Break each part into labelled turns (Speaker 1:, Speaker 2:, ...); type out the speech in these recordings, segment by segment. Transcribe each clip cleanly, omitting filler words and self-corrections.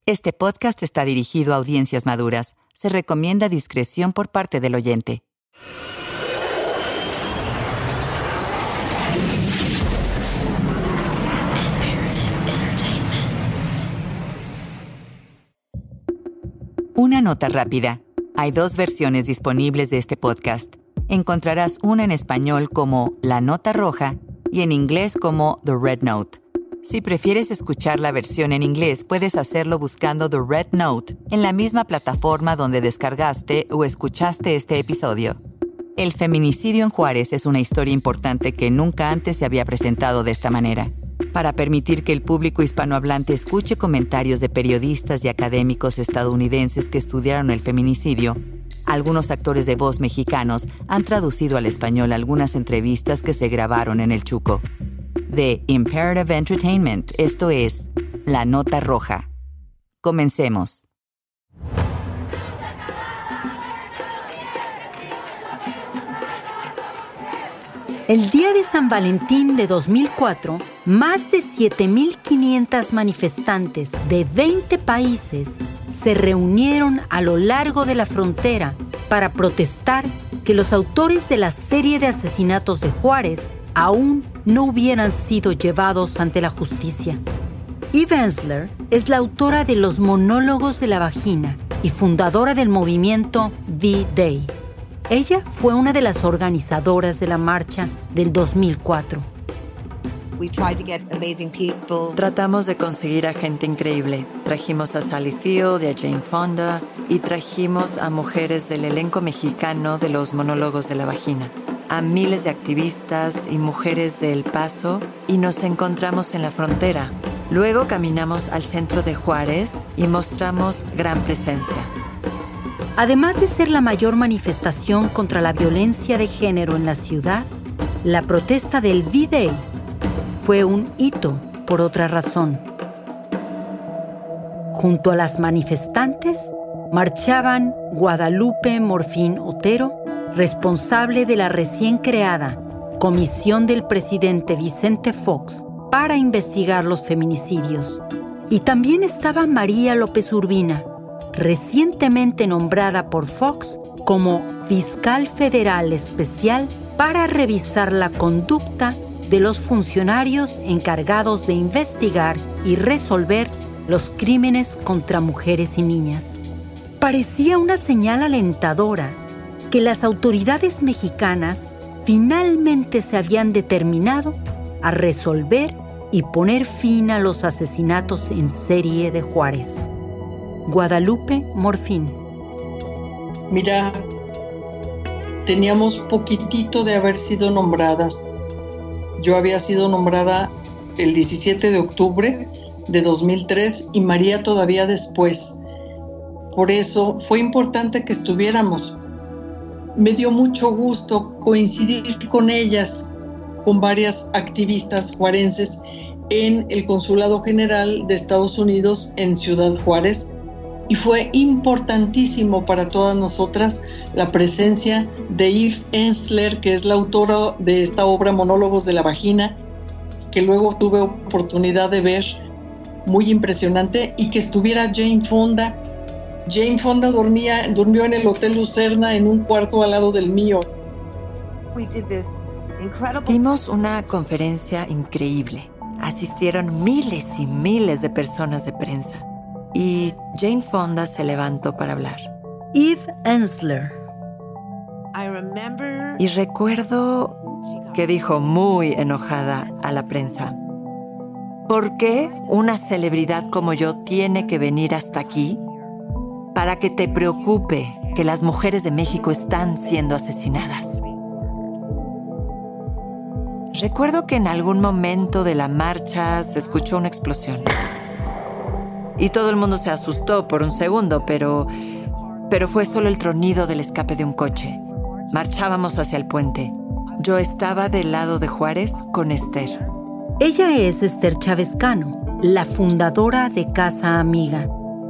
Speaker 1: Este podcast está dirigido a audiencias maduras. Se recomienda discreción por parte del oyente. Una nota rápida. Hay 2 versiones disponibles de este podcast. Encontrarás una en español como La Nota Roja y en inglés como The Red Note. Si prefieres escuchar la versión en inglés, puedes hacerlo buscando The Red Note en la misma plataforma donde descargaste o escuchaste este episodio. El feminicidio en Juárez es una historia importante que nunca antes se había presentado de esta manera. Para permitir que el público hispanohablante escuche comentarios de periodistas y académicos estadounidenses que estudiaron el feminicidio, algunos actores de voz mexicanos han traducido al español algunas entrevistas que se grabaron en el Chuco. De Imperative Entertainment, esto es La Nota Roja. Comencemos.
Speaker 2: El día de San Valentín de 2004, más de 7,500 manifestantes de 20 países se reunieron a lo largo de la frontera para protestar que los autores de la serie de asesinatos de Juárez aún no hubieran sido llevados ante la justicia. Eve Ensler es la autora de Los Monólogos de la Vagina y fundadora del movimiento V-Day. Ella fue una de las organizadoras de la marcha del 2004.
Speaker 3: Tratamos de conseguir a gente increíble. Trajimos a Sally Field y a Jane Fonda y trajimos a mujeres del elenco mexicano de Los Monólogos de la Vagina, a miles de activistas y mujeres de El Paso y nos encontramos en la frontera. Luego caminamos al centro de Juárez y mostramos gran presencia.
Speaker 2: Además de ser la mayor manifestación contra la violencia de género en la ciudad, la protesta del V-Day fue un hito por otra razón. Junto a las manifestantes marchaban Guadalupe Morfín Otero, responsable de la recién creada Comisión del presidente Vicente Fox para investigar los feminicidios. Y también estaba María López Urbina, recientemente nombrada por Fox como fiscal federal especial para revisar la conducta de los funcionarios encargados de investigar y resolver los crímenes contra mujeres y niñas. Parecía una señal alentadora que las autoridades mexicanas finalmente se habían determinado a resolver y poner fin a los asesinatos en serie de Juárez. Guadalupe Morfín.
Speaker 4: Mira, teníamos poquitito de haber sido nombradas. Yo había sido nombrada el 17 de octubre de 2003 y María todavía después. Por eso fue importante que estuviéramos. Me dio mucho gusto coincidir con ellas, con varias activistas juarenses en el Consulado General de Estados Unidos en Ciudad Juárez. Y fue importantísimo para todas nosotras la presencia de Eve Ensler, que es la autora de esta obra Monólogos de la Vagina, que luego tuve oportunidad de ver, muy impresionante, y que estuviera Jane Fonda. Jane Fonda durmió en el Hotel Lucerna en un cuarto al lado del mío.
Speaker 3: Dimos una conferencia increíble. Asistieron miles y miles de personas de prensa. Y Jane Fonda se levantó para hablar.
Speaker 2: Eve Ensler.
Speaker 3: Y recuerdo que dijo muy enojada a la prensa: ¿por qué una celebridad como yo tiene que venir hasta aquí para que te preocupe que las mujeres de México están siendo asesinadas? Recuerdo que en algún momento de la marcha se escuchó una explosión. Y todo el mundo se asustó por un segundo, pero fue solo el tronido del escape de un coche. Marchábamos hacia el puente. Yo estaba del lado de Juárez con Esther.
Speaker 2: Ella es Esther Chávez Cano, la fundadora de Casa Amiga.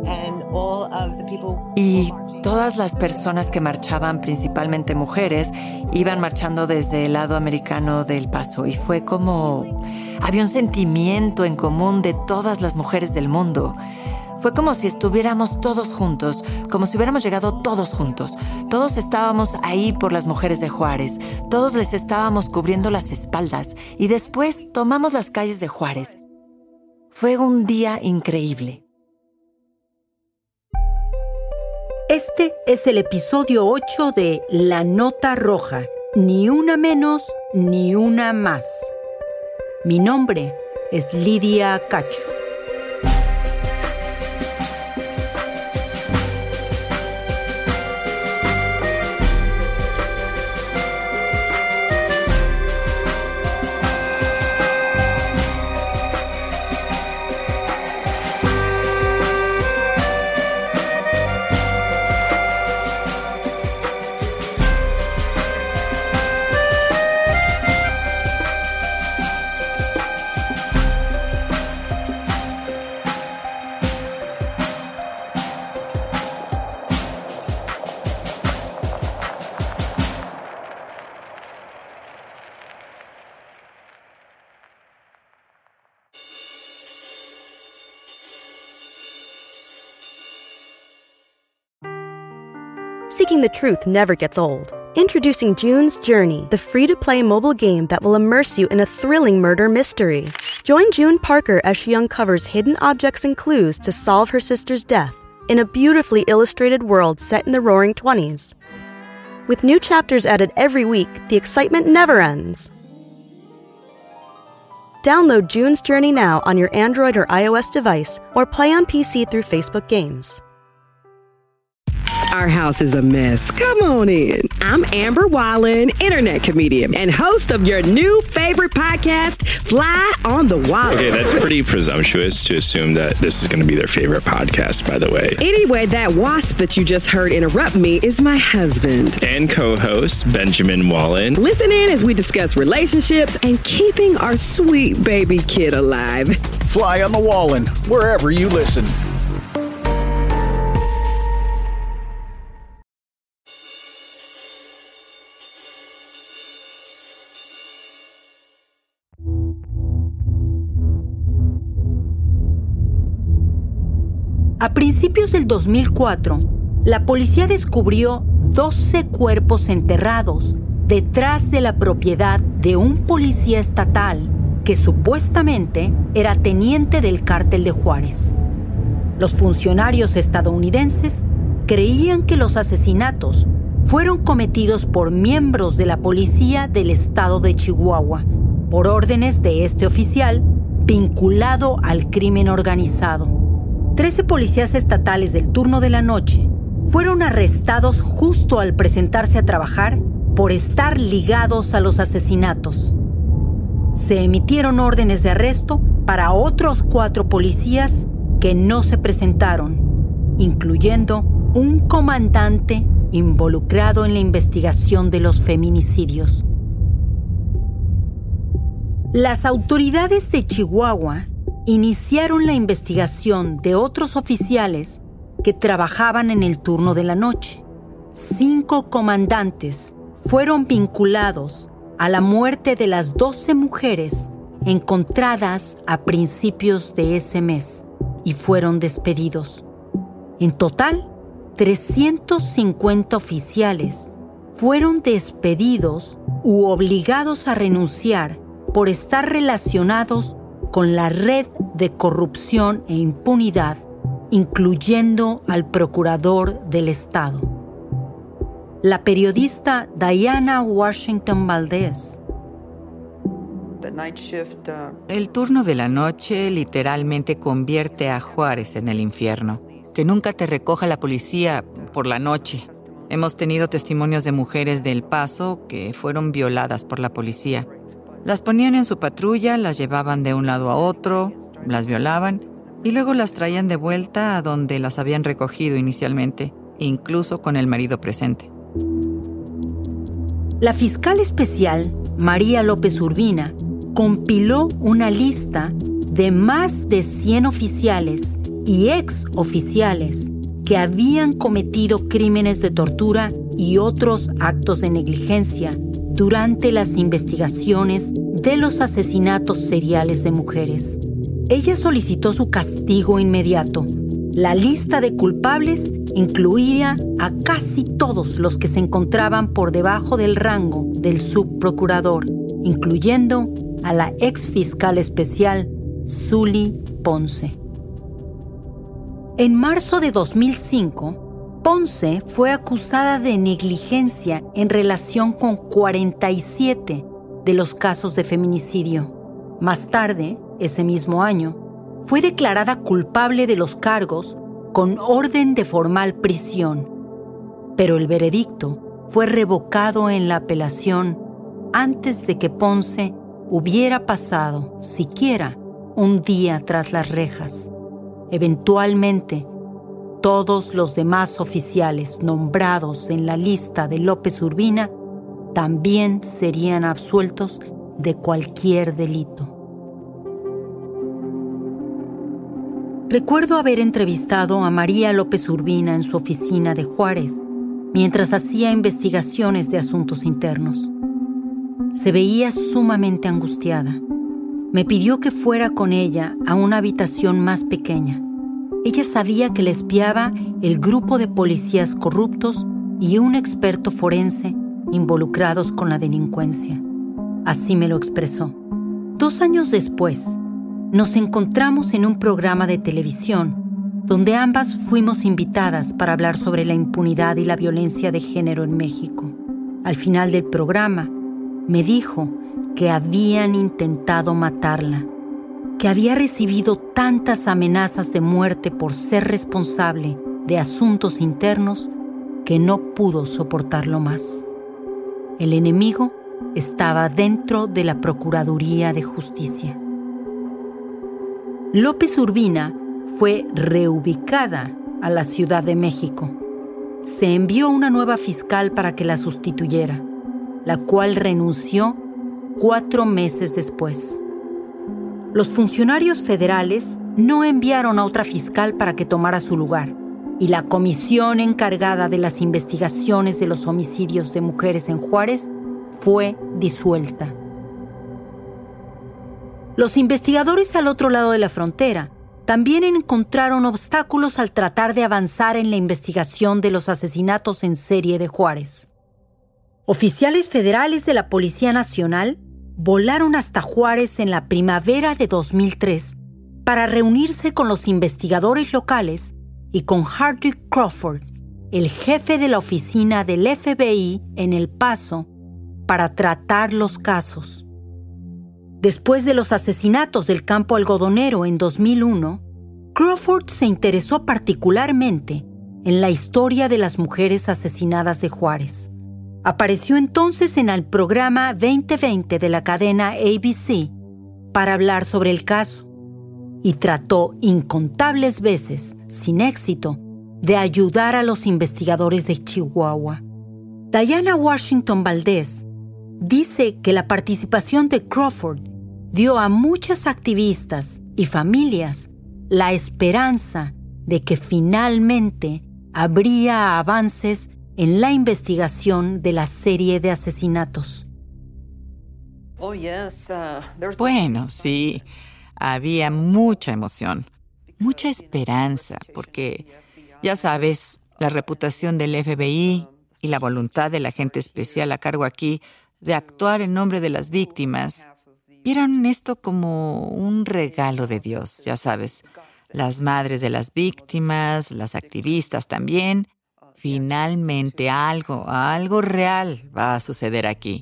Speaker 3: Y todas las personas que marchaban, principalmente mujeres, iban marchando desde el lado americano del Paso. Y fue como... había un sentimiento en común de todas las mujeres del mundo. Fue como si estuviéramos todos juntos, como si hubiéramos llegado todos juntos. Todos estábamos ahí por las mujeres de Juárez, todos les estábamos cubriendo las espaldas y después tomamos las calles de Juárez. Fue un día increíble.
Speaker 2: Este es el episodio 8 de La Nota Roja, ni una menos ni una más. Mi nombre es Lidia Cacho.
Speaker 5: Seeking the truth never gets old. Introducing June's Journey, the free-to-play mobile game that will immerse you in a thrilling murder mystery. Join June Parker as she uncovers hidden objects and clues to solve her sister's death in a beautifully illustrated world set in the Roaring '20s. With new chapters added every week, the excitement never ends. Download June's Journey now on your Android or iOS device or play on PC through Facebook Games.
Speaker 6: Our house is a mess. Come on in. I'm Amber Wallen, internet comedian and host of your new favorite podcast, Fly on the Wall.
Speaker 7: Okay, that's pretty presumptuous to assume that this is going to be their favorite podcast, by the way.
Speaker 6: Anyway, that wasp that you just heard interrupt me is my husband.
Speaker 7: And co-host, Benjamin Wallen.
Speaker 6: Listen in as we discuss relationships and keeping our sweet baby kid alive.
Speaker 8: Fly on the Wallen, wherever you listen.
Speaker 2: A principios del 2004, la policía descubrió 12 cuerpos enterrados detrás de la propiedad de un policía estatal que supuestamente era teniente del cártel de Juárez. Los funcionarios estadounidenses creían que los asesinatos fueron cometidos por miembros de la policía del estado de Chihuahua, por órdenes de este oficial vinculado al crimen organizado. 13 policías estatales del turno de la noche fueron arrestados justo al presentarse a trabajar por estar ligados a los asesinatos. Se emitieron órdenes de arresto para otros 4 policías que no se presentaron, incluyendo un comandante involucrado en la investigación de los feminicidios. Las autoridades de Chihuahua iniciaron la investigación de otros oficiales que trabajaban en el turno de la noche. 5 comandantes fueron vinculados a la muerte de las 12 mujeres encontradas a principios de ese mes y fueron despedidos. En total, 350 oficiales fueron despedidos u obligados a renunciar por estar relacionados con la red de corrupción e impunidad, incluyendo al procurador del estado. La periodista Diana Washington Valdez.
Speaker 1: El turno de la noche literalmente convierte a Juárez en el infierno. Que nunca te recoja la policía por la noche. Hemos tenido testimonios de mujeres de El Paso que fueron violadas por la policía. Las ponían en su patrulla, las llevaban de un lado a otro, las violaban y luego las traían de vuelta a donde las habían recogido inicialmente, incluso con el marido presente.
Speaker 2: La fiscal especial, María López Urbina, compiló una lista de más de 100 oficiales y ex-oficiales que habían cometido crímenes de tortura y otros actos de negligencia durante las investigaciones de los asesinatos seriales de mujeres. Ella solicitó su castigo inmediato, La lista de culpables incluía a casi todos los que se encontraban por debajo del rango del subprocurador, incluyendo a la ex fiscal especial Sully Ponce. En marzo de 2005, Ponce fue acusada de negligencia en relación con 47 de los casos de feminicidio. Más tarde, ese mismo año, fue declarada culpable de los cargos con orden de formal prisión, pero el veredicto fue revocado en la apelación antes de que Ponce hubiera pasado siquiera un día tras las rejas. Eventualmente, todos los demás oficiales nombrados en la lista de López Urbina también serían absueltos de cualquier delito. Recuerdo haber entrevistado a María López Urbina en su oficina de Juárez, mientras hacía investigaciones de asuntos internos. Se veía sumamente angustiada. Me pidió que fuera con ella a una habitación más pequeña. Ella sabía que le espiaba el grupo de policías corruptos y un experto forense involucrados con la delincuencia. Así me lo expresó. 2 años después, nos encontramos en un programa de televisión donde ambas fuimos invitadas para hablar sobre la impunidad y la violencia de género en México. Al final del programa, me dijo que habían intentado matarla, que había recibido tantas amenazas de muerte por ser responsable de asuntos internos que no pudo soportarlo más. El enemigo estaba dentro de la Procuraduría de Justicia. López Urbina fue reubicada a la Ciudad de México. Se envió una nueva fiscal para que la sustituyera, la cual renunció 4 meses después. Los funcionarios federales no enviaron a otra fiscal para que tomara su lugar, y la comisión encargada de las investigaciones de los homicidios de mujeres en Juárez fue disuelta. Los investigadores al otro lado de la frontera también encontraron obstáculos al tratar de avanzar en la investigación de los asesinatos en serie de Juárez. Oficiales federales de la Policía Nacional volaron hasta Juárez en la primavera de 2003 para reunirse con los investigadores locales y con Hardy Crawford, el jefe de la oficina del FBI en El Paso, para tratar los casos. Después de los asesinatos del campo algodonero en 2001, Crawford se interesó particularmente en la historia de las mujeres asesinadas de Juárez. Apareció entonces en el programa 2020 de la cadena ABC para hablar sobre el caso y trató incontables veces, sin éxito, de ayudar a los investigadores de Chihuahua. Diana Washington Valdés dice que la participación de Crawford dio a muchas activistas y familias la esperanza de que finalmente habría avances en la investigación de la serie de asesinatos.
Speaker 1: Bueno, sí, había mucha emoción, mucha esperanza, porque, ya sabes, la reputación del FBI y la voluntad del agente especial a cargo aquí de actuar en nombre de las víctimas vieron esto como un regalo de Dios, ya sabes. Las madres de las víctimas, las activistas también. Finalmente algo real va a suceder aquí.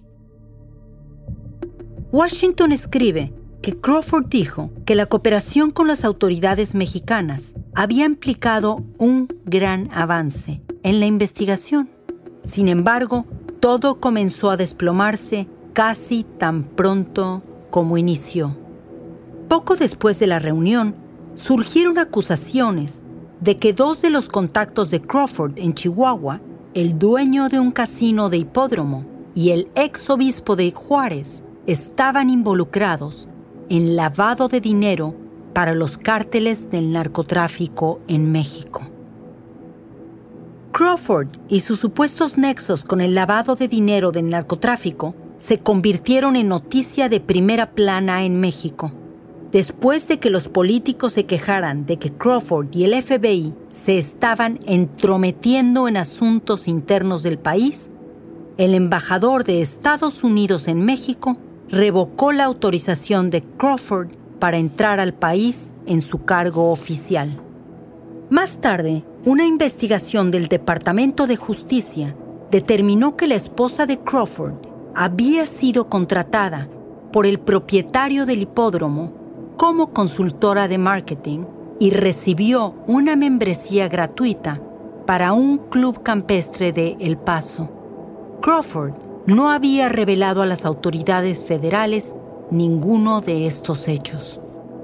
Speaker 2: Washington escribe que Crawford dijo que la cooperación con las autoridades mexicanas había implicado un gran avance en la investigación. Sin embargo, todo comenzó a desplomarse casi tan pronto como inició. Poco después de la reunión, surgieron acusaciones de que 2 de los contactos de Crawford en Chihuahua, el dueño de un casino de hipódromo y el ex obispo de Juárez, estaban involucrados en lavado de dinero para los cárteles del narcotráfico en México. Crawford y sus supuestos nexos con el lavado de dinero del narcotráfico se convirtieron en noticia de primera plana en México. después de que los políticos se quejaran de que Crawford y el FBI se estaban entrometiendo en asuntos internos del país, el embajador de Estados Unidos en México revocó la autorización de Crawford para entrar al país en su cargo oficial. Más tarde, una investigación del Departamento de Justicia determinó que la esposa de Crawford había sido contratada por el propietario del hipódromo como consultora de marketing y recibió una membresía gratuita para un club campestre de El Paso. Crawford no había revelado a las autoridades federales ninguno de estos hechos.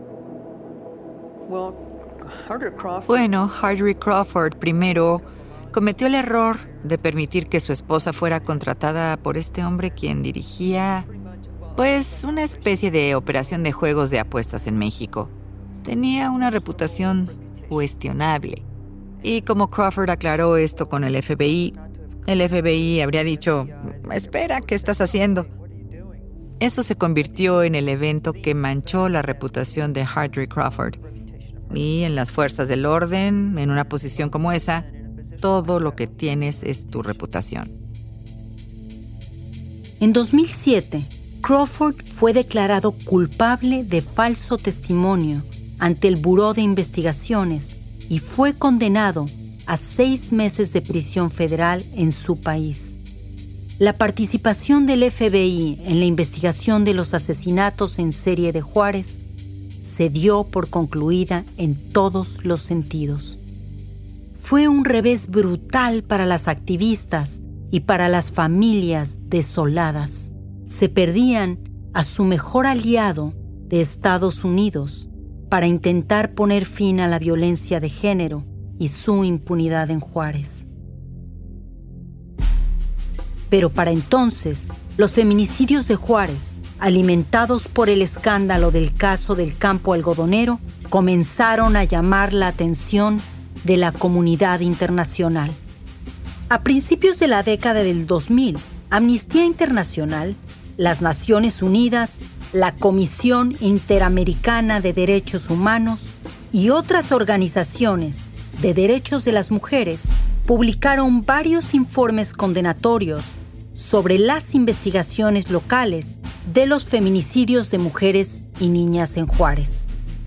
Speaker 1: Bueno, Hardy Crawford primero cometió el error de permitir que su esposa fuera contratada por este hombre quien dirigía, pues, una especie de operación de juegos de apuestas en México. Tenía una reputación cuestionable. Y como Crawford aclaró esto con el FBI habría dicho, espera, ¿qué estás haciendo? Eso se convirtió en el evento que manchó la reputación de Hardy Crawford. Y en las fuerzas del orden, en una posición como esa, todo lo que tienes es tu reputación.
Speaker 2: En 2007, Crawford fue declarado culpable de falso testimonio ante el Buró de Investigaciones y fue condenado a 6 meses de prisión federal en su país. La participación del FBI en la investigación de los asesinatos en serie de Juárez se dio por concluida en todos los sentidos. Fue un revés brutal para las activistas y para las familias desoladas. Se perdían a su mejor aliado de Estados Unidos para intentar poner fin a la violencia de género y su impunidad en Juárez. Pero para entonces, los feminicidios de Juárez, alimentados por el escándalo del caso del campo algodonero, comenzaron a llamar la atención de la comunidad internacional. A principios de la década del 2000, Amnistía Internacional, las Naciones Unidas, la Comisión Interamericana de Derechos Humanos y otras organizaciones de derechos de las mujeres publicaron varios informes condenatorios sobre las investigaciones locales de los feminicidios de mujeres y niñas en Juárez.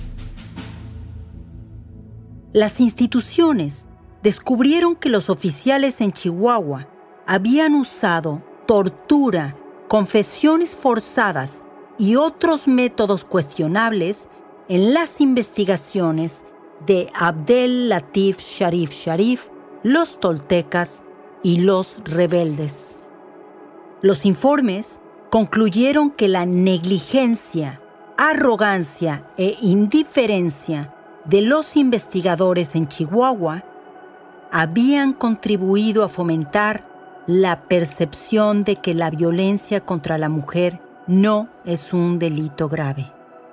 Speaker 2: Las instituciones descubrieron que los oficiales en Chihuahua habían usado tortura, confesiones forzadas y otros métodos cuestionables en las investigaciones de Abdel Latif Sharif, los toltecas y los rebeldes. Los informes concluyeron que la negligencia, arrogancia e indiferencia de los investigadores en Chihuahua habían contribuido a fomentar la percepción de que la violencia contra la mujer no es un delito grave.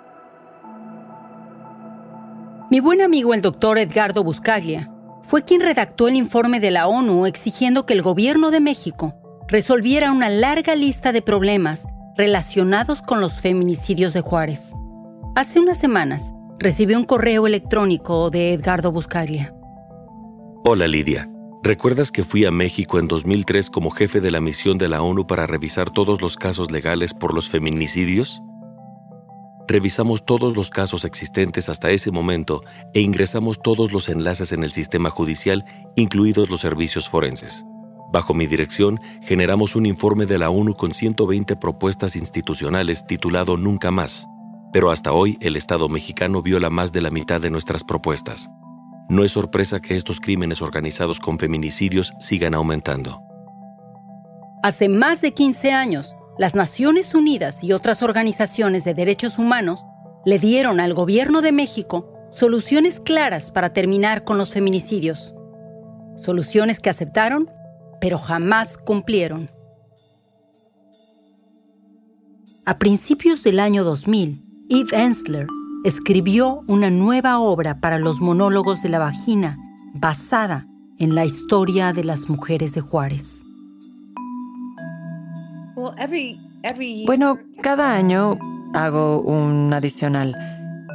Speaker 2: Mi buen amigo el doctor Edgardo Buscaglia fue quien redactó el informe de la ONU exigiendo que el gobierno de México resolviera una larga lista de problemas relacionados con los feminicidios de Juárez. Hace unas semanas recibí un correo electrónico de Edgardo Buscaglia.
Speaker 9: Hola Lidia, ¿recuerdas que fui a México en 2003 como jefe de la misión de la ONU para revisar todos los casos legales por los feminicidios? Revisamos todos los casos existentes hasta ese momento e ingresamos todos los enlaces en el sistema judicial, incluidos los servicios forenses. Bajo mi dirección, generamos un informe de la ONU con 120 propuestas institucionales titulado Nunca Más, pero hasta hoy el Estado mexicano viola más de la mitad de nuestras propuestas. No es sorpresa que estos crímenes organizados con feminicidios sigan aumentando.
Speaker 2: Hace más de 15 años, las Naciones Unidas y otras organizaciones de derechos humanos le dieron al gobierno de México soluciones claras para terminar con los feminicidios. Soluciones que aceptaron, pero jamás cumplieron. A principios del año 2000, Eve Ensler escribió una nueva obra para los monólogos de la vagina basada en la historia de las mujeres de Juárez.
Speaker 3: Bueno, cada año hago un adicional.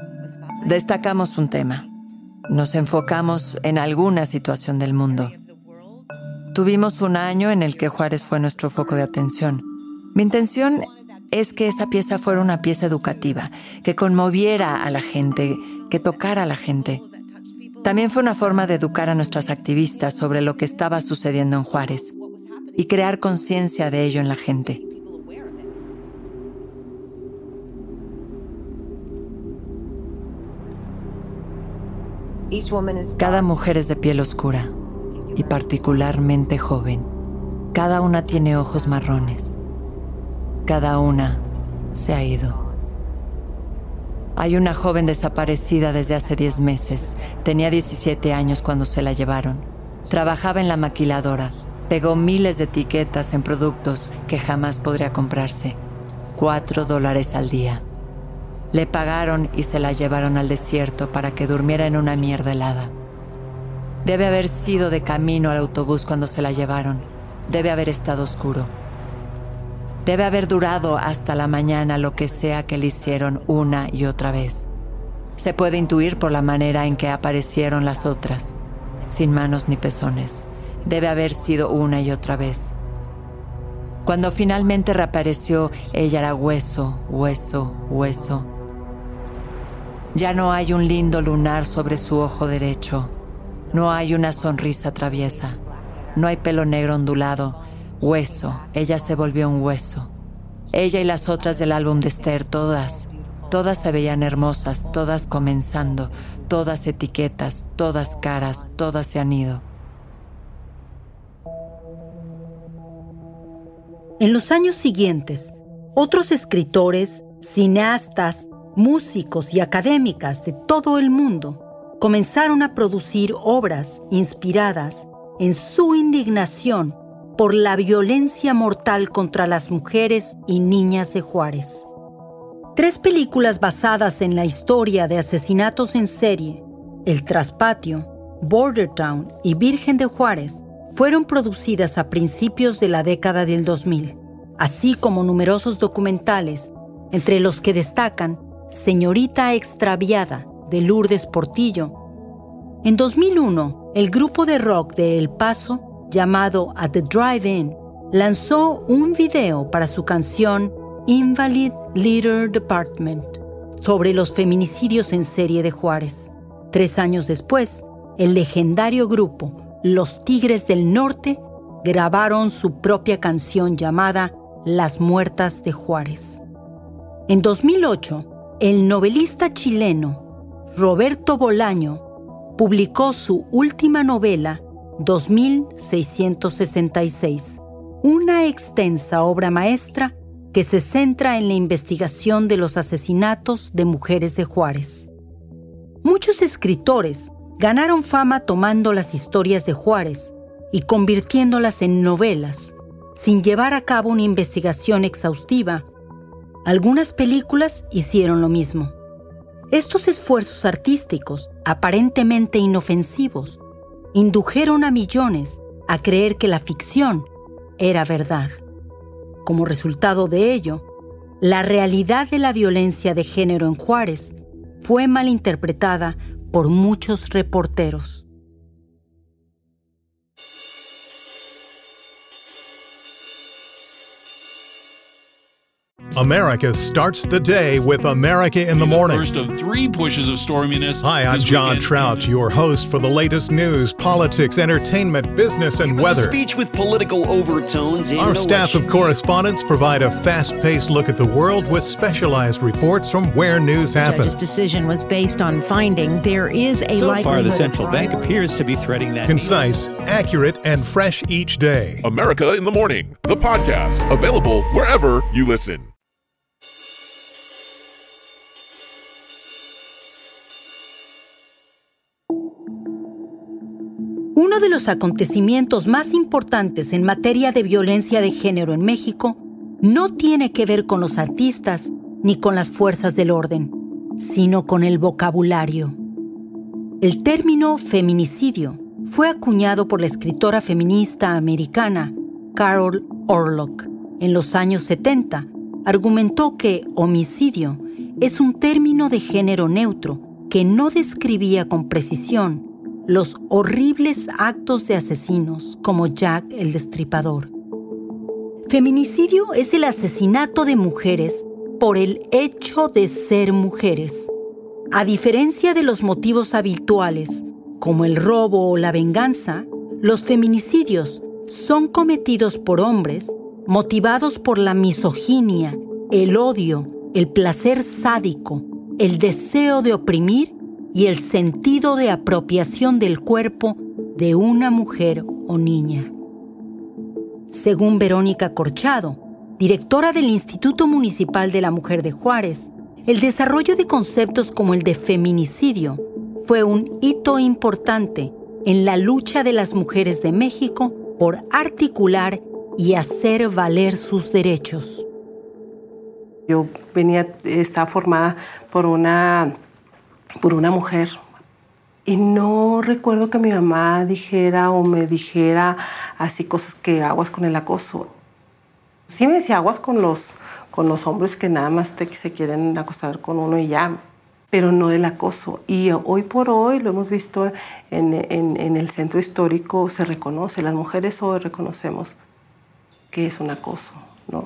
Speaker 3: Destacamos un tema. Nos enfocamos en alguna situación del mundo. Tuvimos un año en el que Juárez fue nuestro foco de atención. Mi intención es que esa pieza fuera una pieza educativa, que conmoviera a la gente, que tocara a la gente. También fue una forma de educar a nuestras activistas sobre lo que estaba sucediendo en Juárez y crear conciencia de ello en la gente. Cada mujer es de piel oscura y particularmente joven. Cada una tiene ojos marrones. Cada una se ha ido. Hay una joven desaparecida desde hace 10 meses. Tenía 17 años cuando se la llevaron. Trabajaba en la maquiladora. Pegó miles de etiquetas en productos que jamás podría comprarse. $4 al día. Le pagaron y se la llevaron al desierto para que durmiera en una mierda helada. Debe haber sido de camino al autobús cuando se la llevaron. Debe haber estado oscuro. Debe haber durado hasta la mañana lo que sea que le hicieron una y otra vez. Se puede intuir por la manera en que aparecieron las otras, sin manos ni pezones. Debe haber sido una y otra vez. Cuando finalmente reapareció, ella era hueso, hueso, hueso. Ya no hay un lindo lunar sobre su ojo derecho. No hay una sonrisa traviesa. No hay pelo negro ondulado. Hueso. Ella se volvió un hueso. Ella y las otras del álbum de Esther, todas se veían hermosas, todas comenzando, todas etiquetas, todas caras, todas se han ido.
Speaker 2: En los años siguientes, otros escritores, cineastas, músicos y académicas de todo el mundo comenzaron a producir obras inspiradas en su indignación por la violencia mortal contra las mujeres y niñas de Juárez. 3 películas basadas en la historia de asesinatos en serie, El Traspatio, Border Town y Virgen de Juárez, fueron producidas a principios de la década del 2000, así como numerosos documentales, entre los que destacan Señorita Extraviada, de Lourdes Portillo. En 2001, el grupo de rock de El Paso, llamado At the Drive-In, lanzó un video para su canción Invalid Litter Department sobre los feminicidios en serie de Juárez. 3 años después, el legendario grupo Los Tigres del Norte grabaron su propia canción llamada Las Muertas de Juárez. En 2008, el novelista chileno Roberto Bolaño publicó su última novela, 2666, una extensa obra maestra que se centra en la investigación de los asesinatos de mujeres de Juárez. Muchos escritores ganaron fama tomando las historias de Juárez y convirtiéndolas en novelas, sin llevar a cabo una investigación exhaustiva. Algunas películas hicieron lo mismo. Estos esfuerzos artísticos, aparentemente inofensivos, indujeron a millones a creer que la ficción era verdad. Como resultado de ello, la realidad de la violencia de género en Juárez fue malinterpretada por muchos reporteros.
Speaker 10: America starts the day with America in the Morning.
Speaker 11: First of 3 pushes of storminess.
Speaker 10: Hi, I'm John Trout, your host for the latest news, politics, entertainment, business, and weather.
Speaker 12: A speech with political overtones.
Speaker 10: Our staff of correspondents provide a fast-paced look at the world with specialized reports from where news happens.
Speaker 13: The judge's decision was based on finding there is a likelihood.
Speaker 14: So far, the central bank appears to be threading that.
Speaker 10: Concise, accurate, and fresh each day.
Speaker 15: America in the Morning, the podcast, available wherever you listen.
Speaker 2: Uno de los acontecimientos más importantes en materia de violencia de género en México no tiene que ver con los artistas ni con las fuerzas del orden, sino con el vocabulario. El término feminicidio fue acuñado por la escritora feminista americana Carol Orlock. En los años 70, argumentó que homicidio es un término de género neutro aunque no describía con precisión los horribles actos de asesinos como Jack el Destripador. Feminicidio es el asesinato de mujeres por el hecho de ser mujeres. A diferencia de los motivos habituales, como el robo o la venganza, los feminicidios son cometidos por hombres motivados por la misoginia, el odio, el placer sádico, el deseo de oprimir y el sentido de apropiación del cuerpo de una mujer o niña. Según Verónica Corchado, directora del Instituto Municipal de la Mujer de Juárez, el desarrollo de conceptos como el de feminicidio fue un hito importante en la lucha de las mujeres de México por articular y hacer valer sus derechos.
Speaker 16: Yo estaba formada por una mujer y no recuerdo que mi mamá dijera o me dijera así cosas que aguas con el acoso. Sí me decía aguas con los hombres que nada más se quieren acostar con uno y ya, pero no el acoso. Y hoy por hoy, lo hemos visto en el centro histórico, se reconoce, las mujeres hoy reconocemos que es un acoso, ¿no?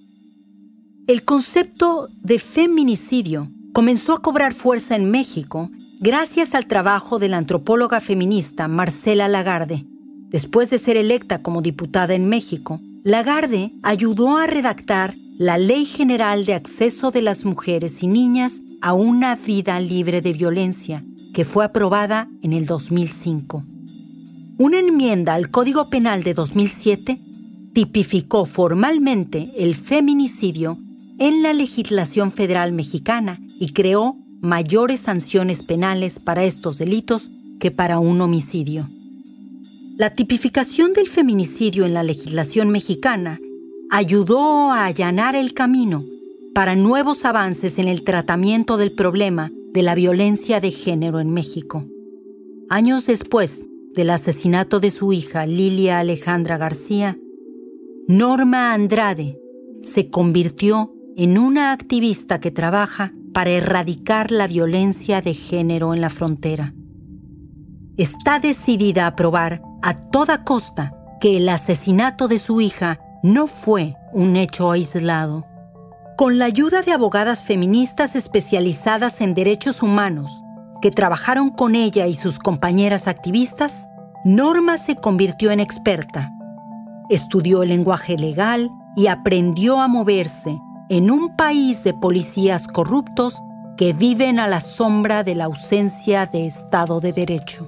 Speaker 2: El concepto de feminicidio comenzó a cobrar fuerza en México gracias al trabajo de la antropóloga feminista Marcela Lagarde. Después de ser electa como diputada en México, Lagarde ayudó a redactar la Ley General de Acceso de las Mujeres y Niñas a una vida libre de violencia, que fue aprobada en el 2005. Una enmienda al Código Penal de 2007 tipificó formalmente el feminicidio en la legislación federal mexicana y creó mayores sanciones penales para estos delitos que para un homicidio. La tipificación del feminicidio en la legislación mexicana ayudó a allanar el camino para nuevos avances en el tratamiento del problema de la violencia de género en México. Años después del asesinato de su hija Lilia Alejandra García, Norma Andrade se convirtió en una activista que trabaja para erradicar la violencia de género en la frontera. Está decidida a probar a toda costa que el asesinato de su hija no fue un hecho aislado. Con la ayuda de abogadas feministas especializadas en derechos humanos que trabajaron con ella y sus compañeras activistas, Norma se convirtió en experta. Estudió el lenguaje legal y aprendió a moverse en un país de policías corruptos que viven a la sombra de la ausencia de Estado de Derecho.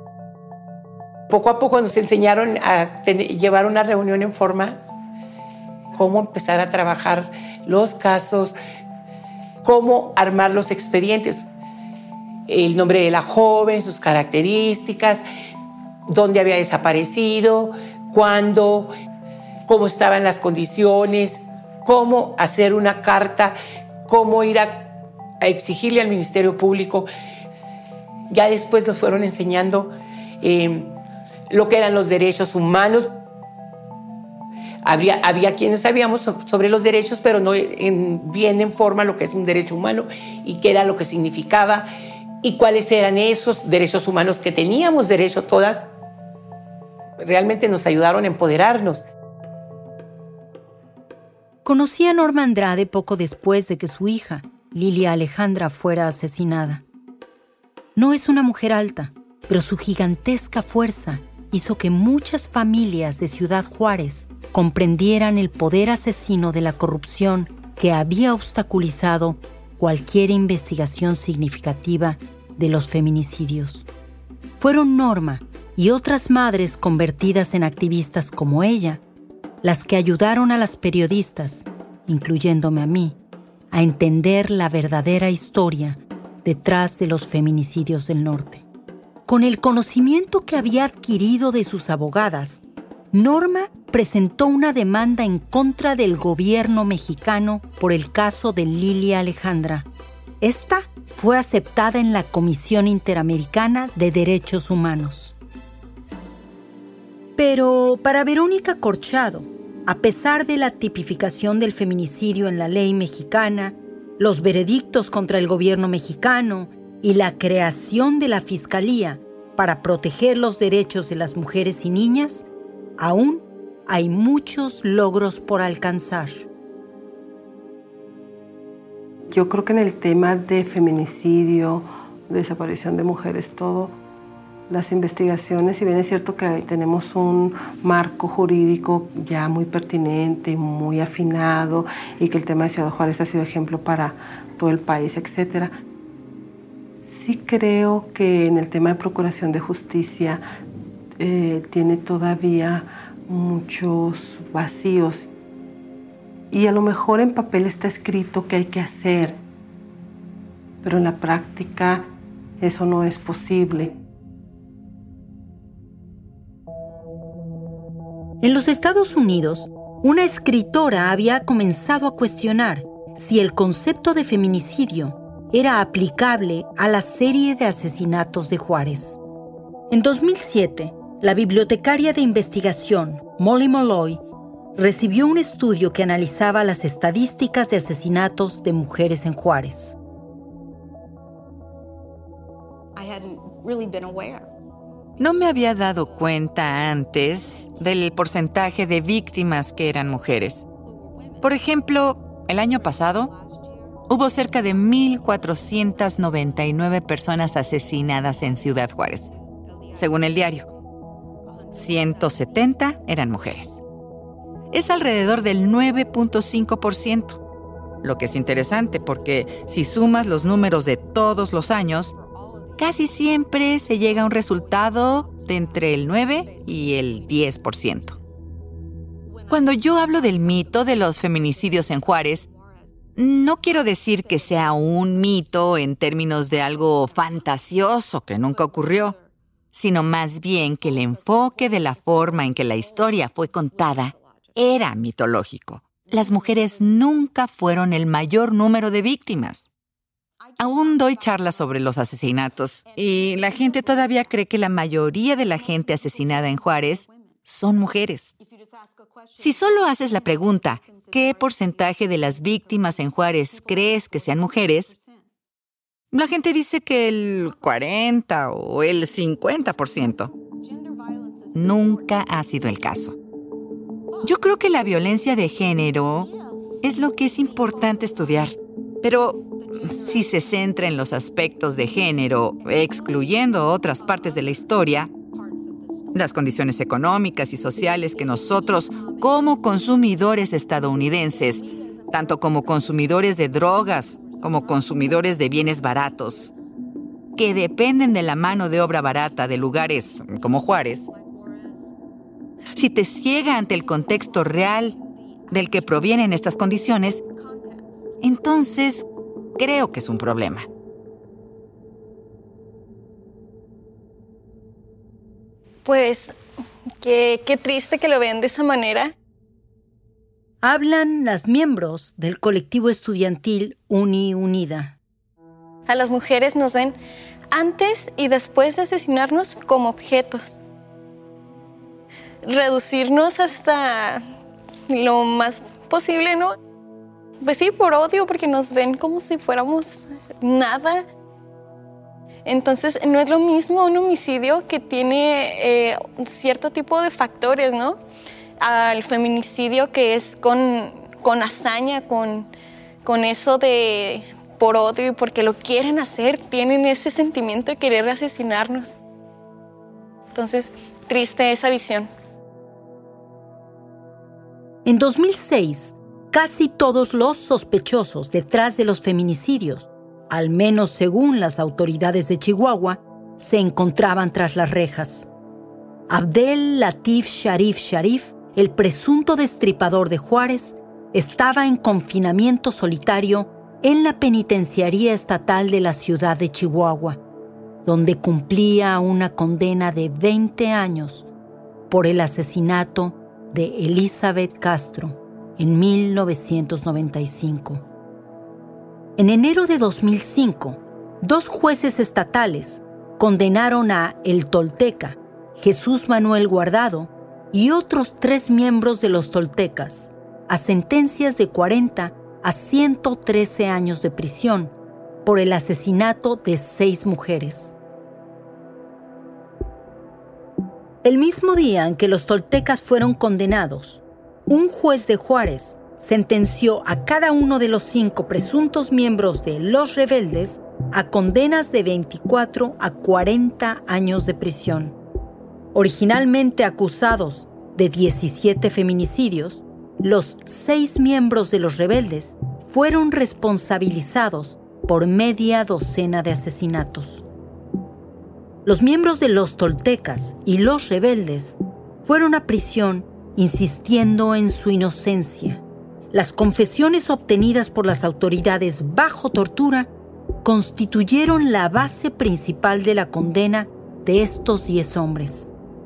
Speaker 17: Poco a poco nos enseñaron a llevar una reunión en forma, cómo empezar a trabajar los casos, cómo armar los expedientes, el nombre de la joven, sus características, dónde había desaparecido, cuándo, cómo estaban las condiciones, cómo hacer una carta, cómo ir a exigirle al Ministerio Público. Ya después nos fueron enseñando lo que eran los derechos humanos. Había quienes sabíamos sobre los derechos, pero no bien en forma lo que es un derecho humano y qué era lo que significaba y cuáles eran esos derechos humanos que teníamos derecho todas. Realmente nos ayudaron a empoderarnos.
Speaker 2: Conocí a Norma Andrade poco después de que su hija, Lilia Alejandra, fuera asesinada. No es una mujer alta, pero su gigantesca fuerza hizo que muchas familias de Ciudad Juárez comprendieran el poder asesino de la corrupción que había obstaculizado cualquier investigación significativa de los feminicidios. Fueron Norma y otras madres convertidas en activistas como ella las que ayudaron a las periodistas, incluyéndome a mí, a entender la verdadera historia detrás de los feminicidios del norte. Con el conocimiento que había adquirido de sus abogadas, Norma presentó una demanda en contra del gobierno mexicano por el caso de Lilia Alejandra. Esta fue aceptada en la Comisión Interamericana de Derechos Humanos. Pero para Verónica Corchado, a pesar de la tipificación del feminicidio en la ley mexicana, los veredictos contra el gobierno mexicano y la creación de la Fiscalía para proteger los derechos de las mujeres y niñas, aún hay muchos logros por alcanzar.
Speaker 16: Yo creo que en el tema de feminicidio, desaparición de mujeres, todo, las investigaciones, si bien es cierto que tenemos un marco jurídico ya muy pertinente, muy afinado, y que el tema de Ciudad Juárez ha sido ejemplo para todo el país, etcétera, sí creo que en el tema de procuración de justicia tiene todavía muchos vacíos. Y a lo mejor en papel está escrito que hay que hacer, pero en la práctica eso no es posible.
Speaker 2: En los Estados Unidos, una escritora había comenzado a cuestionar si el concepto de feminicidio era aplicable a la serie de asesinatos de Juárez. En 2007, la bibliotecaria de investigación Molly Molloy recibió un estudio que analizaba las estadísticas de asesinatos de mujeres en Juárez.
Speaker 1: No me había dado cuenta antes del porcentaje de víctimas que eran mujeres. Por ejemplo, el año pasado hubo cerca de 1,499 personas asesinadas en Ciudad Juárez. Según el diario, 170 eran mujeres. Es alrededor del 9.5%, lo que es interesante porque si sumas los números de todos los años, casi siempre se llega a un resultado de entre el 9 y el 10%. Cuando yo hablo del mito de los feminicidios en Juárez, no quiero decir que sea un mito en términos de algo fantasioso que nunca ocurrió, sino más bien que el enfoque de la forma en que la historia fue contada era mitológico. Las mujeres nunca fueron el mayor número de víctimas. Aún doy charlas sobre los asesinatos y la gente todavía cree que la mayoría de la gente asesinada en Juárez son mujeres. Si solo haces la pregunta, ¿qué porcentaje de las víctimas en Juárez crees que sean mujeres?, la gente dice que el 40 o el 50%. Nunca ha sido el caso. Yo creo que la violencia de género es lo que es importante estudiar, pero si se centra en los aspectos de género, excluyendo otras partes de la historia, las condiciones económicas y sociales que nosotros, como consumidores estadounidenses, tanto como consumidores de drogas, como consumidores de bienes baratos, que dependen de la mano de obra barata de lugares como Juárez, si te ciega ante el contexto real del que provienen estas condiciones, entonces creo que es un problema.
Speaker 18: Pues, qué triste que lo vean de esa manera.
Speaker 2: Hablan las miembros del colectivo estudiantil Uni Unida.
Speaker 18: A las mujeres nos ven antes y después de asesinarnos como objetos. Reducirnos hasta lo más posible, ¿no? Pues sí, por odio, porque nos ven como si fuéramos nada. Entonces, no es lo mismo un homicidio que tiene cierto tipo de factores, ¿no? Al feminicidio que es con hazaña, con eso de por odio y porque lo quieren hacer, tienen ese sentimiento de querer asesinarnos. Entonces, triste esa visión.
Speaker 2: En 2006, casi todos los sospechosos detrás de los feminicidios, al menos según las autoridades de Chihuahua, se encontraban tras las rejas. Abdel Latif Sharif, el presunto destripador de Juárez, estaba en confinamiento solitario en la penitenciaría estatal de la ciudad de Chihuahua, donde cumplía una condena de 20 años por el asesinato de Elizabeth Castro en 1995. En enero de 2005, 2 jueces estatales condenaron a El Tolteca, Jesús Manuel Guardado, y otros 3 miembros de los toltecas a sentencias de 40 a 113 años de prisión por el asesinato de 6 mujeres. El mismo día en que los toltecas fueron condenados, un juez de Juárez sentenció a cada uno de los 5 presuntos miembros de Los Rebeldes a condenas de 24 a 40 años de prisión. Originalmente acusados de 17 feminicidios, los 6 miembros de Los Rebeldes fueron responsabilizados por media docena de asesinatos. Los miembros de los toltecas y Los Rebeldes fueron a prisión insistiendo en su inocencia. Las confesiones obtenidas por las autoridades bajo tortura constituyeron la base principal de la condena de estos 10 hombres.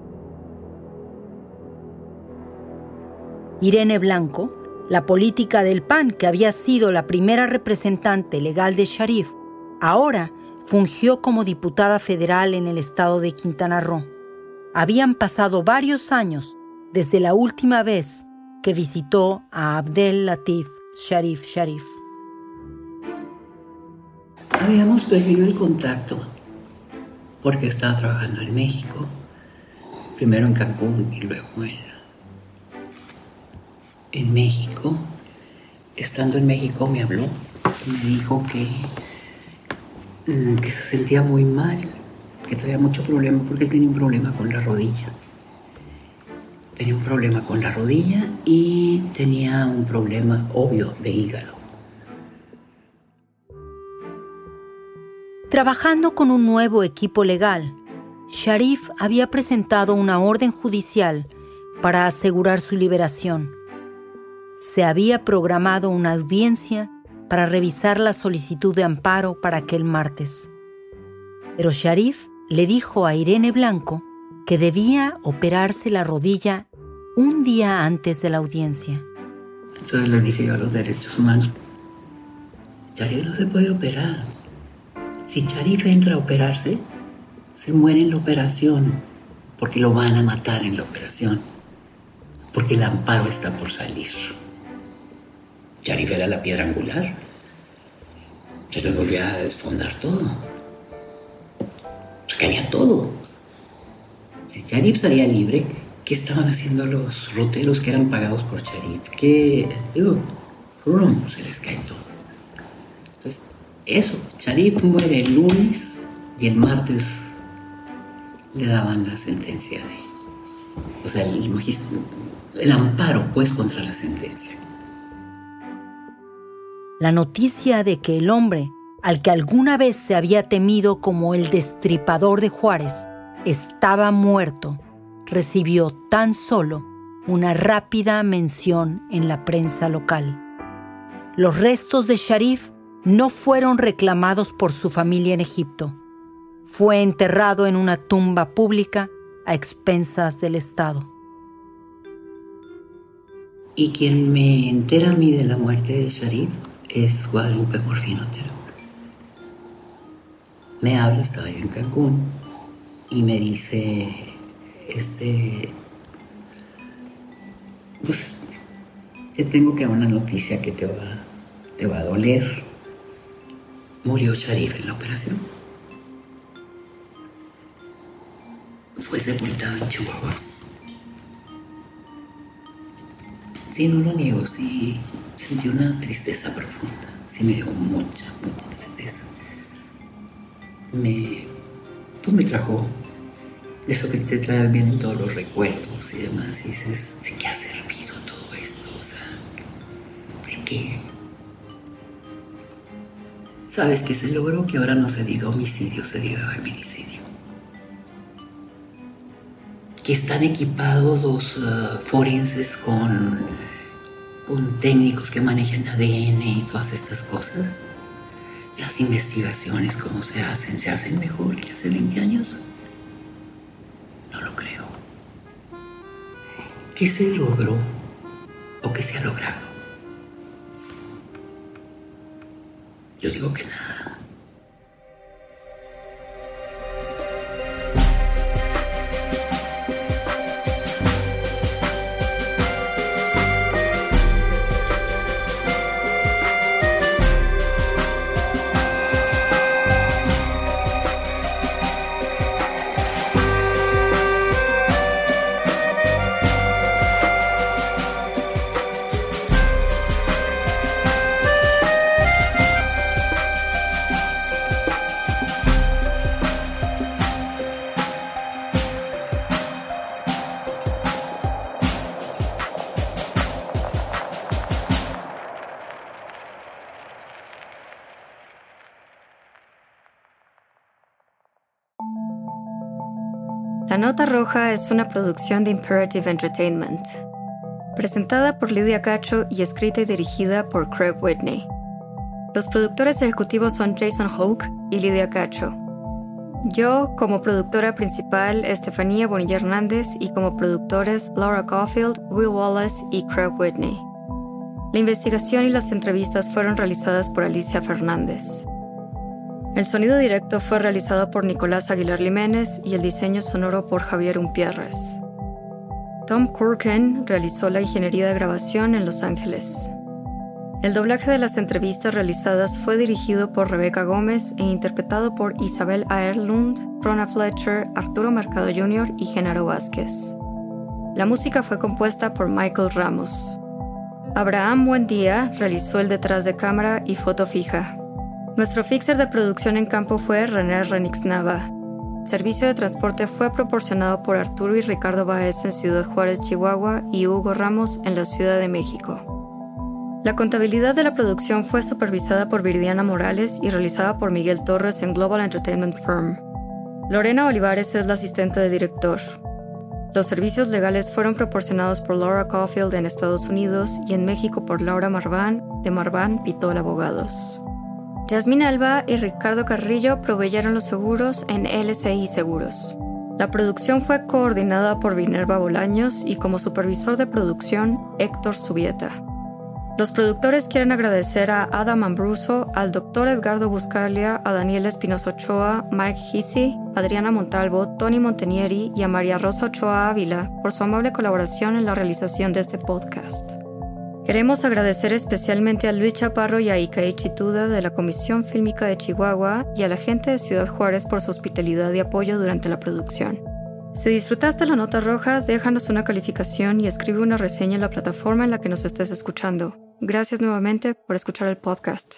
Speaker 2: Irene Blanco, la política del PAN que había sido la primera representante legal de Sharif, ahora fungió como diputada federal en el estado de Quintana Roo. Habían pasado varios años desde la última vez que visitó a Abdel Latif Sharif.
Speaker 19: Habíamos perdido el contacto porque estaba trabajando en México, primero en Cancún y luego en México. Estando en México me habló y me dijo que se sentía muy mal, que traía mucho problema porque él tenía un problema con la rodilla. Tenía un problema con la rodilla y tenía un problema obvio de hígado.
Speaker 2: Trabajando con un nuevo equipo legal, Sharif había presentado una orden judicial para asegurar su liberación. Se había programado una audiencia para revisar la solicitud de amparo para aquel martes. Pero Sharif le dijo a Irene Blanco que debía operarse la rodilla un día antes de la audiencia.
Speaker 19: Entonces le dije yo a los derechos humanos, Sharif no se puede operar. Si Sharif entra a operarse, se muere en la operación, porque lo van a matar en la operación, porque el amparo está por salir. Sharif era la piedra angular. Se le volvía a desfondar todo. Se caía todo. Si Sharif salía libre, ¿qué estaban haciendo los roteros que eran pagados por Sharif? Se les cae todo. Entonces, eso, Sharif muere el lunes y el martes le daban la sentencia el amparo, pues, contra la sentencia.
Speaker 2: La noticia de que el hombre al que alguna vez se había temido como el destripador de Juárez estaba muerto recibió tan solo una rápida mención en la prensa local. Los restos de Sharif no fueron reclamados por su familia en Egipto. Fue enterrado en una tumba pública a expensas del Estado.
Speaker 19: Y quien me entera a mí de la muerte de Sharif es Guadalupe Morfín Otero. Me habla, estaba yo en Cancún, y me dice, pues, te tengo que dar una noticia que te va a doler. Murió Sharif en la operación. Fue sepultado en Chihuahua. Sí, no lo niego, sí sentí una tristeza profunda. Sí me dio mucha tristeza. Me trajo eso que te trae bien todos los recuerdos y demás. Y dices, ¿de qué ha servido todo esto? O sea, ¿de qué? ¿Sabes que se logró que ahora no se diga homicidio, se diga feminicidio? Que están equipados los forenses con técnicos que manejan ADN y todas estas cosas. Las investigaciones, ¿cómo se hacen mejor que hace 20 años? No lo creo. ¿Qué se logró o qué se ha logrado? Yo digo que nada.
Speaker 20: La Nota Roja es una producción de Imperative Entertainment, presentada por Lidia Cacho y escrita y dirigida por Craig Whitney. Los productores ejecutivos son Jason Hoke y Lidia Cacho. Yo, como productora principal, Estefanía Bonilla Hernández, y como productores, Laura Caulfield, Will Wallace y Craig Whitney. La investigación y las entrevistas fueron realizadas por Alicia Fernández. El sonido directo fue realizado por Nicolás Aguilar Liménez y el diseño sonoro por Javier Umpierres. Tom Kurken realizó la ingeniería de grabación en Los Ángeles. El doblaje de las entrevistas realizadas fue dirigido por Rebeca Gómez e interpretado por Isabel Aerlund, Rona Fletcher, Arturo Mercado Jr. y Genaro Vázquez. La música fue compuesta por Michael Ramos. Abraham Buendía realizó el detrás de cámara y foto fija. Nuestro fixer de producción en campo fue René Renix Nava. Servicio de transporte fue proporcionado por Arturo y Ricardo Baez en Ciudad Juárez, Chihuahua, y Hugo Ramos en la Ciudad de México. La contabilidad de la producción fue supervisada por Viridiana Morales y realizada por Miguel Torres en Global Entertainment Firm. Lorena Olivares es la asistente de director. Los servicios legales fueron proporcionados por Laura Caulfield en Estados Unidos y en México por Laura Marván, de Marván Pitol Abogados. Yasmín Alba y Ricardo Carrillo proveyeron los seguros en LCI Seguros. La producción fue coordinada por Minerva Bolaños y como supervisor de producción, Héctor Subieta. Los productores quieren agradecer a Adam Ambruso, al Dr. Edgardo Buscalia, a Daniel Espinosa Ochoa, Mike Hisey, Adriana Montalvo, Tony Montenieri y a María Rosa Ochoa Ávila por su amable colaboración en la realización de este podcast. Queremos agradecer especialmente a Luis Chaparro y a Ikaí Chituda de la Comisión Fílmica de Chihuahua y a la gente de Ciudad Juárez por su hospitalidad y apoyo durante la producción. Si disfrutaste La Nota Roja, déjanos una calificación y escribe una reseña en la plataforma en la que nos estés escuchando. Gracias nuevamente por escuchar el podcast.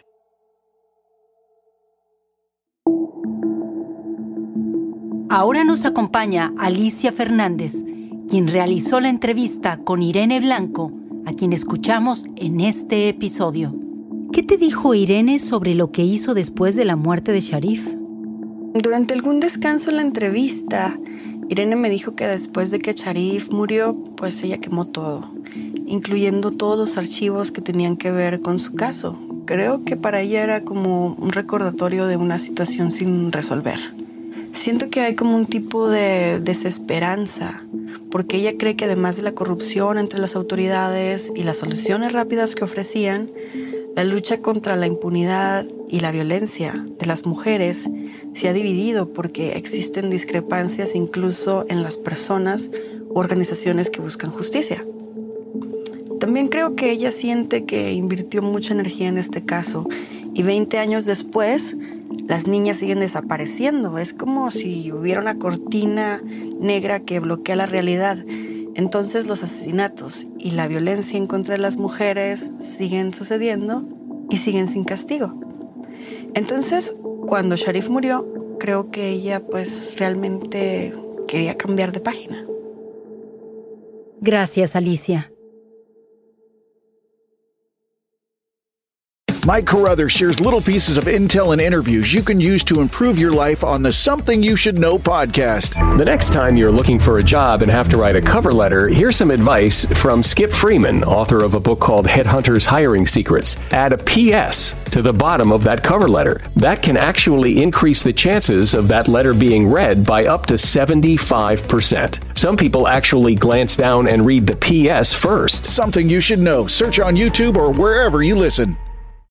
Speaker 2: Ahora nos acompaña Alicia Fernández, quien realizó la entrevista con Irene Blanco, a quien escuchamos en este episodio. ¿Qué te dijo Irene sobre lo que hizo después de la muerte de Sharif?
Speaker 21: Durante algún descanso en la entrevista, Irene me dijo que después de que Sharif murió, pues ella quemó todo, incluyendo todos los archivos que tenían que ver con su caso. Creo que para ella era como un recordatorio de una situación sin resolver. Siento que hay como un tipo de desesperanza, porque ella cree que además de la corrupción entre las autoridades y las soluciones rápidas que ofrecían, la lucha contra la impunidad y la violencia de las mujeres se ha dividido porque existen discrepancias incluso en las personas u organizaciones que buscan justicia. También creo que ella siente que invirtió mucha energía en este caso y 20 años después las niñas siguen desapareciendo. Es como si hubiera una cortina negra que bloquea la realidad. Entonces los asesinatos y la violencia en contra de las mujeres siguen sucediendo y siguen sin castigo. Entonces, cuando Sharif murió, creo que ella pues realmente quería cambiar de página.
Speaker 2: Gracias, Alicia.
Speaker 8: Mike Carruthers shares little pieces of intel and interviews you can use to improve your life on the Something You Should Know podcast.
Speaker 22: The next time you're looking for a job and have to write a cover letter, here's some advice from Skip Freeman, author of a book called Headhunters Hiring Secrets. Add a PS to the bottom of that cover letter. That can actually increase the chances of that letter being read by up to 75%. Some people actually glance down and read the PS first.
Speaker 8: Something You Should Know. Search on YouTube or wherever you listen.